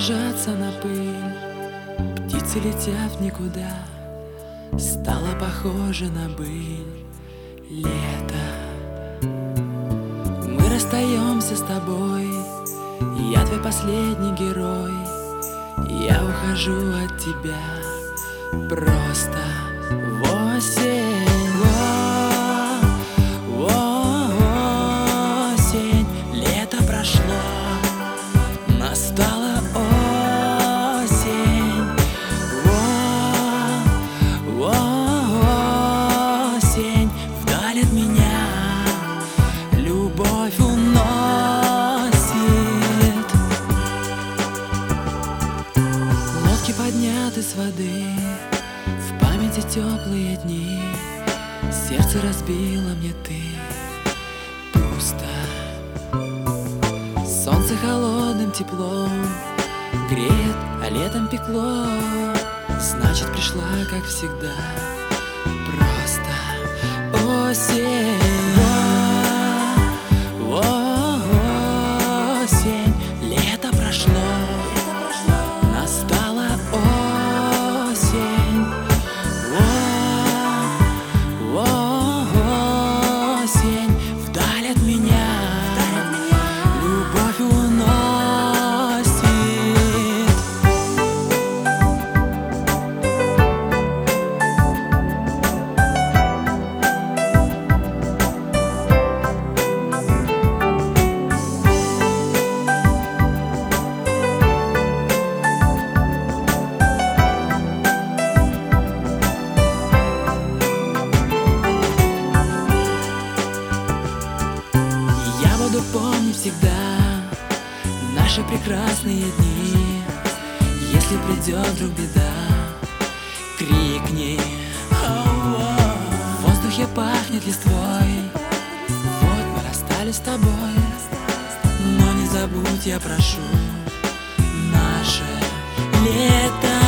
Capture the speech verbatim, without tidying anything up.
ложатся на пыль, птицы летят в никуда, стало похоже на быль. Лето, мы расстаемся с тобой, я твой последний герой, я ухожу от тебя просто в осень. Осень, лето прошло, настала осень. Осень, вдаль от меня любовь уносит. Лодки подняты с воды, в памяти теплые дни, сердце разбило мне ты. Пусто, солнце холодным теплом греет, а летом пекло. Значит, пришла, как всегда, просто осень. Осень, лето прошло, настала осень. Осень, вдаль от меня любовь уносит. Буду помнить всегда наши прекрасные дни. Если придет вдруг беда, крикни. В воздухе пахнет листвой, вот мы расстались с тобой. Но не забудь, я прошу, наше лето.